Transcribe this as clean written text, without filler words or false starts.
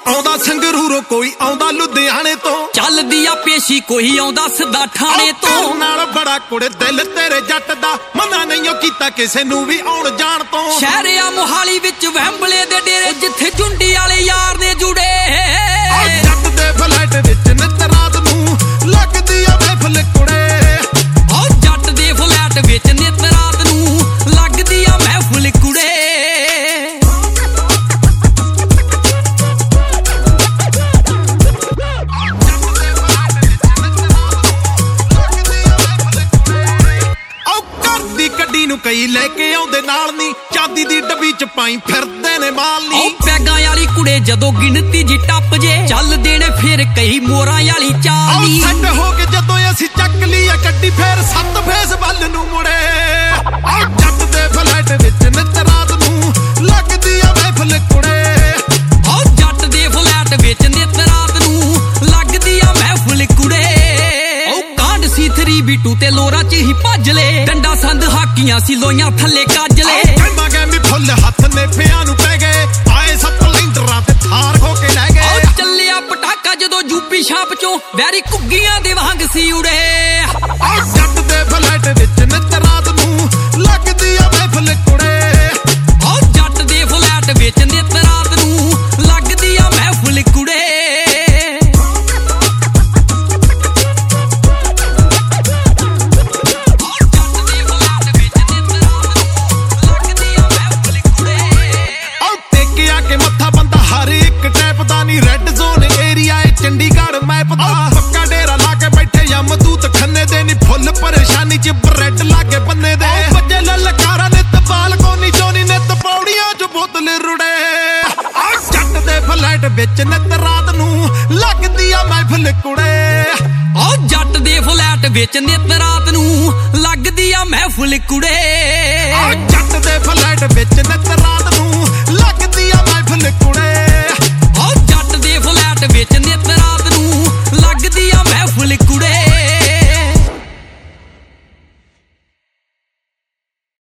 ਆਉਂਦਾ ਸੰਗਰੂਰੋਂ ਕੋਈ ਆਉਂਦਾ ਲੁਧਿਆਣੇ ਤੋਂ ਚੱਲਦੀ ਆ ਪੇਸ਼ੀ ਕੋਈ ਆਉਂਦਾ ਸਿੱਧਾ ਠਾਣੇ ਤੋਂ ਨਾਲ ਬੜਾ ਕੁੜੇ ਦਿਲ ਤੇਰੇ ਜੱਟ ਦਾ ਮਨਾ ਨਹੀਂ ਕੀਤਾ ਕਿਸੇ ਨੂੰ ਵੀ ਆਉਣ ਜਾਣ ਤੋਂ ਸ਼ਹਿਰ ਆ ਮੋਹਾਲੀ ਵਿੱਚ ਵੈਂਬਲੇ ਦੇ ਡੇਰੇ ਜਿੱਥੇ ਝੁੰਡੀ ਵਾਲੇ ਯਾਰ ਨੇ ਜੁੜੇ ਜੱਟ ਦੇ ਫਲੈਟ ਵਿੱਚ ਨਿੱਤ ਰਾਤ ਨੂੰ ਲੱਗਦੀ ਆ ਮਹਿਫਲ ਕੁੜੇ ਜੱਟ ਦੇ ਫਲੈਟ ਵਿੱਚ ਨਿੱਤ ਰਾਤ ਨੂੰ ਲੱਗਦੀ ਆ ਮਹਿਫਲ ਕੁੜੇ ਗੱਡੀ ਨੂੰ ਕਈ ਲੈ ਕੇ ਆਉਂਦੇ ਨਾਲ ਨੀ ਚਾਂਦੀ ਦੀ ਡੱਬੀ ਚ ਪਾਈ ਫਿਰਦੇ ਨੇ ਮਾਲ ਨੀ ਪੈਗਾਂ ਵਾਲੀ ਕੁੜੇ ਜਦੋਂ ਗਿਣਤੀ ਜੀ ਟੱਪ ਜੇ ਚੱਲਦੇ ਨੇ ਫਿਰ ਕਈ ਮੋਰਾਂ ਵਾਲੀ ਚਾਲੀ ਸੱਟ ਹੋ ਕੇ ਜਦੋਂ ਅਸੀਂ ਚੱਕ ਲਈ ਆ ਗੱਡੀ ਫੇਰ ਸੱਤ ਫੇਸ ਵੱਲ ਨੂੰ ਮੁੜੇ ਜੱਟ ਦੇ ਫਲੈਟ ਵਿੱਚ ਨਿੱਤ ਰਾਤ ਨੂੰ ਲੱਗਦੀ ਆ ਮਹਿਫਲ ਕੁੜੇ ਜੱਟ ਦੇ ਫਲੈਟ ਵਿੱਚ ਨਿੱਤ ਰਾਤ ਨੂੰ ਲੱਗਦੀ ਆ ਮਹਿਫਲ ਕੁੜੇ ਸੀ 3B2 ਤੇ ਲੋਰਾ ਚ ਹੀ ਭੱਜ ਲੈ ਡੰਡਾ ਸੰਦ ਹਾਕੀਆਂ ਸੀ ਲੋਈਆਂ ਥੱਲੇ ਕੱਜ ਲੈ ਕਹਿੰਦਾ ਗੈਮੀ ਫੁੱਲ ਹੱਥ ਨੇ ਫਿਆਂ ਨੂੰ ਪੈ ਗਏ ਆਏ ਸਪਲੈਂਡਰਾਂ ਤੇ ਥਾਰ ਹੋ ਕੇ ਲੈ ਗਏ ਚੱਲਿਆ ਪਟਾਕਾ ਜਦੋਂ ਯੂਪੀ ਛਾਪ ਚੋਂ ਵੈਰੀ ਘੁੱਗੀਆਂ ਦੇ ਵਾਂਗ ਸੀ ਉੜੇ ਜੱਟ ਦੇ ਫਲੈਟ ਵਿੱਚ ਨਿੱਤ ਰਾਤ ਨੂੰ ਲੱਗਦੀ ਆ ਮਹਿਫਲ ਕੁੜੇ ਜੱਟ ਦੇ ਫਲੈਟ ਵਿੱਚ ਨਿੱਤ ਰਾਤ ਨੂੰ ਲੱਗਦੀ ਆ ਮਹਿਫਲ ਕੁੜੇ ਰੈੱਡ ਜ਼ੋਨ ਏਰੀਆ ਏ ਚੰਡੀਗੜ੍ਹ ਮੈਪ ਦਾ ਪੱਕਾ ਡੇਰਾ ਲਾ ਕੇ ਬੈਠੇ ਯਮਦੂਤ ਖੰਨੇ ਦੇ ਨੀ ਫੁੱਲ ਪਰੇਸ਼ਾਨੀ ਚ ਬ੍ਰੈਡ ਲਾਗੇ ਬੰਨੇ ਦੇ ਵੱਜੇ ਲਲਕਾਰਾ ਨਿੱਤ ਬਾਲਕੋਨੀ ਚੋਂ ਨਿੱਤ ਪੌੜੀਆਂ ਚ ਬੋਤਲ ਰੁੜੇ ਜੱਟ ਦੇ ਫਲੈਟ ਵਿੱਚ ਨਿੱਤ ਰਾਤ ਨੂੰ ਲੱਗਦੀ ਆ ਮਹਿਫਲ ਕੁੜੇ ਜੱਟ ਦੇ ਫਲੈਟ ਵਿੱਚ ਨਿੱਤ ਰਾਤ ਨੂੰ ਲੱਗਦੀ ਆ ਮਹਿਫਲ ਕੁੜੇ ਜੱਟ ਦੇ ਫਲੈਟ ਵਿੱਚ ਨਿੱਤ ਰਾਤ ਨੂੰ ਲੱਗਦੀ ਆ ਮਹਿਫਲ ਕੁੜੇ